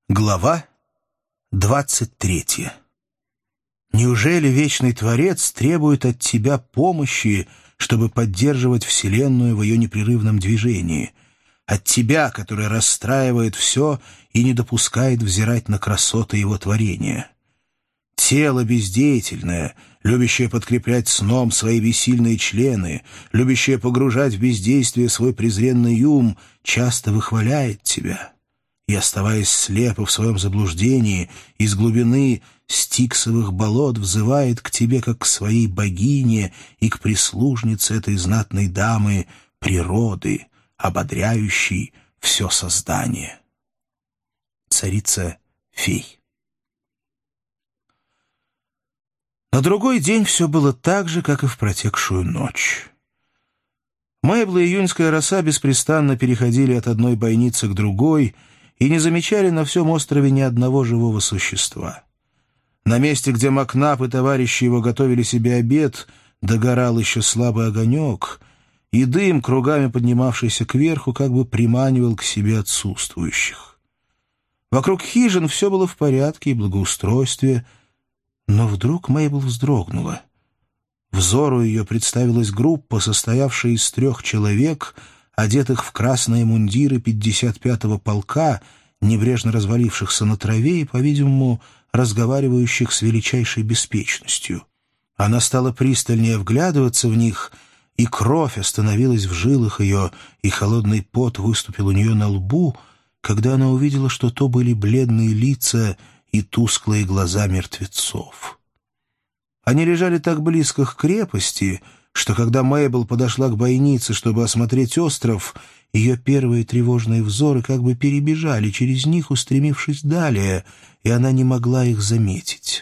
Глава 23. Неужели Вечный Творец требует от тебя помощи, чтобы поддерживать Вселенную в ее непрерывном движении? От тебя, который расстраивает все и не допускает взирать на красоты его творения? Тело бездеятельное, любящее подкреплять сном свои бессильные члены, любящее погружать в бездействие свой презренный ум, часто выхваляет тебя. И, оставаясь слепо в своем заблуждении, из глубины стиксовых болот взывает к тебе, как к своей богине и к прислужнице этой знатной дамы природы, ободряющей все создание. Царица фей. На другой день все было так же, как и в протекшую ночь. Мэйбл и июньская роса беспрестанно переходили от одной бойницы к другой и не замечали на всем острове ни одного живого существа. На месте, где Макнап и товарищи его готовили себе обед, догорал еще слабый огонек, и дым, кругами поднимавшийся кверху, как бы приманивал к себе отсутствующих. Вокруг хижин все было в порядке и благоустройстве, но вдруг Мэйбл вздрогнула. Взору ее представилась группа, состоявшая из 3 человек, одетых в красные мундиры 55-го полка, небрежно развалившихся на траве и, по-видимому, разговаривающих с величайшей беспечностью. Она стала пристальнее вглядываться в них, и кровь остановилась в жилах ее, и холодный пот выступил у нее на лбу, когда она увидела, что то были бледные лица и тусклые глаза мертвецов. Они лежали так близко к крепости, что когда Мэйбл подошла к бойнице, чтобы осмотреть остров, ее первые тревожные взоры как бы перебежали через них, устремившись далее, и она не могла их заметить.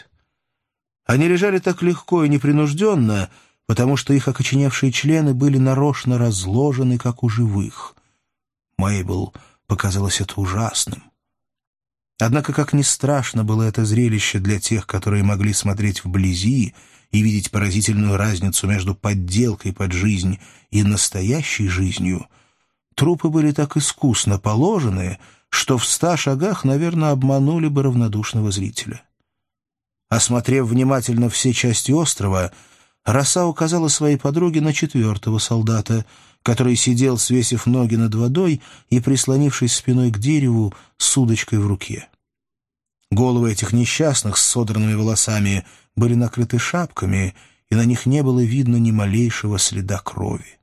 Они лежали так легко и непринужденно, потому что их окоченевшие члены были нарочно разложены, как у живых. Мэйбл показалось это ужасным. Однако, как ни страшно было это зрелище для тех, которые могли смотреть вблизи и видеть поразительную разницу между подделкой под жизнь и настоящей жизнью, трупы были так искусно положены, что в 100 шагах, наверное, обманули бы равнодушного зрителя. Осмотрев внимательно все части острова, роса указала своей подруге на 4-го солдата, который сидел, свесив ноги над водой и прислонившись спиной к дереву с удочкой в руке. Головы этих несчастных с содранными волосами были накрыты шапками, и на них не было видно ни малейшего следа крови.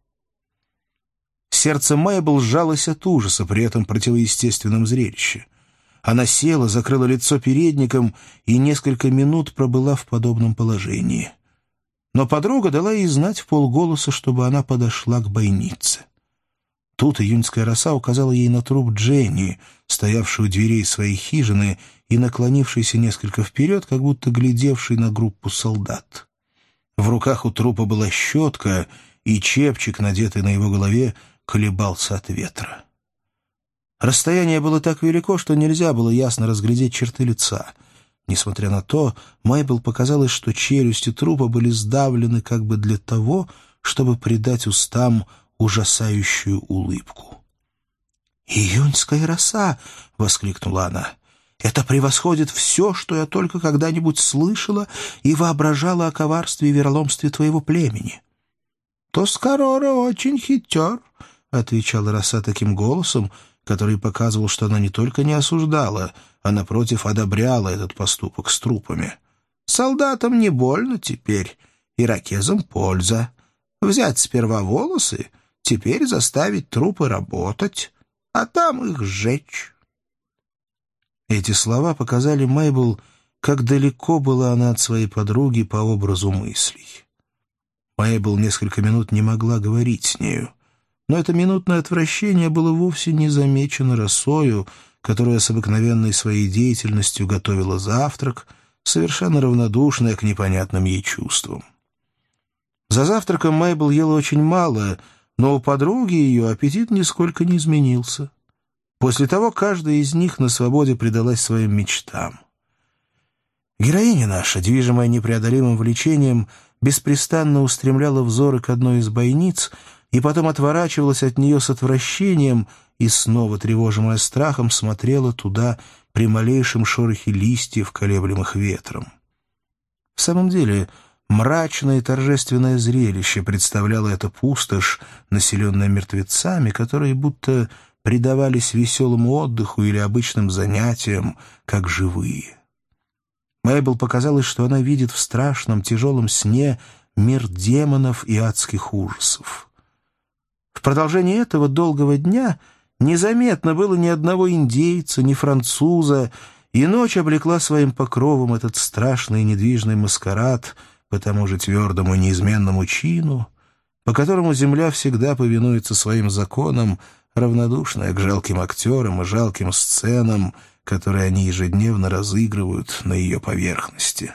Сердце Мэйбл сжалось от ужаса при этом противоестественном зрелище. Она села, закрыла лицо передником и несколько минут пробыла в подобном положении. Но подруга дала ей знать вполголоса, чтобы она подошла к бойнице. Тут июньская роса указала ей на труп Дженни, стоявшую у дверей своей хижины и наклонившийся несколько вперед, как будто глядевший на группу солдат. В руках у трупа была щетка, и чепчик, надетый на его голове, колебался от ветра. Расстояние было так велико, что нельзя было ясно разглядеть черты лица. Несмотря на то, Мэйбл показалось, что челюсти трупа были сдавлены как бы для того, чтобы придать устам ужасающую улыбку. «Июньская роса!» — воскликнула она. «Это превосходит все, что я только когда-нибудь слышала и воображала о коварстве и вероломстве твоего племени». «Тоскарора очень хитер», — отвечала роса таким голосом, который показывал, что она не только не осуждала, а, напротив, одобряла этот поступок с трупами. «Солдатам не больно теперь, иракезам польза. Взять сперва волосы, теперь заставить трупы работать, а там их сжечь». Эти слова показали Мэйбл, как далеко была она от своей подруги по образу мыслей. Мэйбл несколько минут не могла говорить с нею, но это минутное отвращение было вовсе не замечено росою, которая с обыкновенной своей деятельностью готовила завтрак, совершенно равнодушная к непонятным ей чувствам. За завтраком Мэйбл ела очень мало, но у подруги ее аппетит нисколько не изменился. После того каждая из них на свободе предалась своим мечтам. Героиня наша, движимая непреодолимым влечением, беспрестанно устремляла взоры к одной из бойниц и потом отворачивалась от нее с отвращением и, снова тревожимая страхом, смотрела туда при малейшем шорохе листьев, колеблемых ветром. В самом деле, мрачное и торжественное зрелище представляла эта пустошь, населенная мертвецами, которые будто предавались веселому отдыху или обычным занятиям, как живые. Мейбл показалось, что она видит в страшном тяжелом сне мир демонов и адских ужасов. В продолжении этого долгого дня незаметно было ни одного индейца, ни француза, и ночь облекла своим покровом этот страшный и недвижный маскарад по тому же твердому и неизменному чину, по которому земля всегда повинуется своим законам, равнодушная к жалким актерам и жалким сценам, которые они ежедневно разыгрывают на ее поверхности.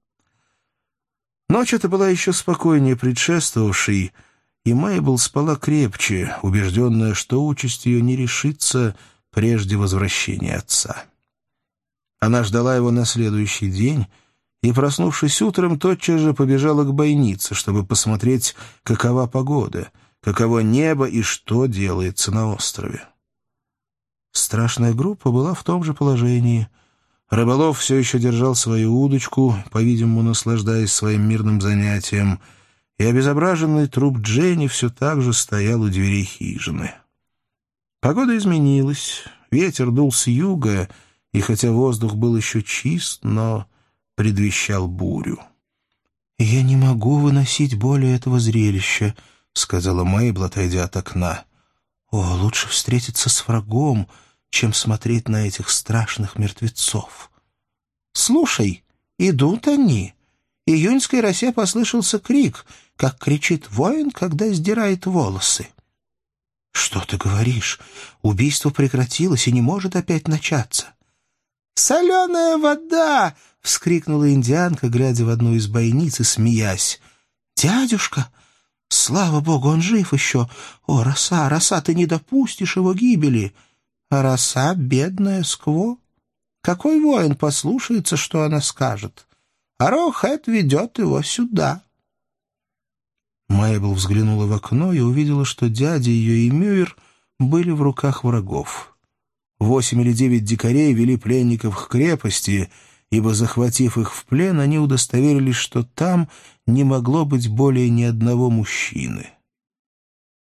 Ночь эта была еще спокойнее предшествовавшей, и Мейбл спала крепче, убежденная, что участь ее не решится прежде возвращения отца. Она ждала его на следующий день и, проснувшись утром, тотчас же побежала к бойнице, чтобы посмотреть, какова погода, каково небо и что делается на острове. Страшная группа была в том же положении. Рыболов все еще держал свою удочку, по-видимому, наслаждаясь своим мирным занятием, и обезображенный труп Дженни все так же стоял у дверей хижины. Погода изменилась, ветер дул с юга, и хотя воздух был еще чист, но предвещал бурю. «Я не могу выносить более этого зрелища», — сказала Мейбл, отойдя от окна. «О, лучше встретиться с врагом, чем смотреть на этих страшных мертвецов». «Слушай, идут они!» Июньской росе послышался крик, как кричит воин, когда сдирает волосы. «Что ты говоришь? Убийство прекратилось и не может опять начаться». «Соленая вода!» — вскрикнула индианка, глядя в одну из бойниц и смеясь. «Дядюшка! Слава богу, он жив еще! О, роса, роса, ты не допустишь его гибели!» «А роса, бедная скво! Какой воин послушается, что она скажет? Аррowhead ведет его сюда». Мейбл взглянула в окно и увидела, что дядя ее и Мюир были в руках врагов. 8 или 9 дикарей вели пленников к крепости, ибо, захватив их в плен, они удостоверились, что там не могло быть более ни одного мужчины.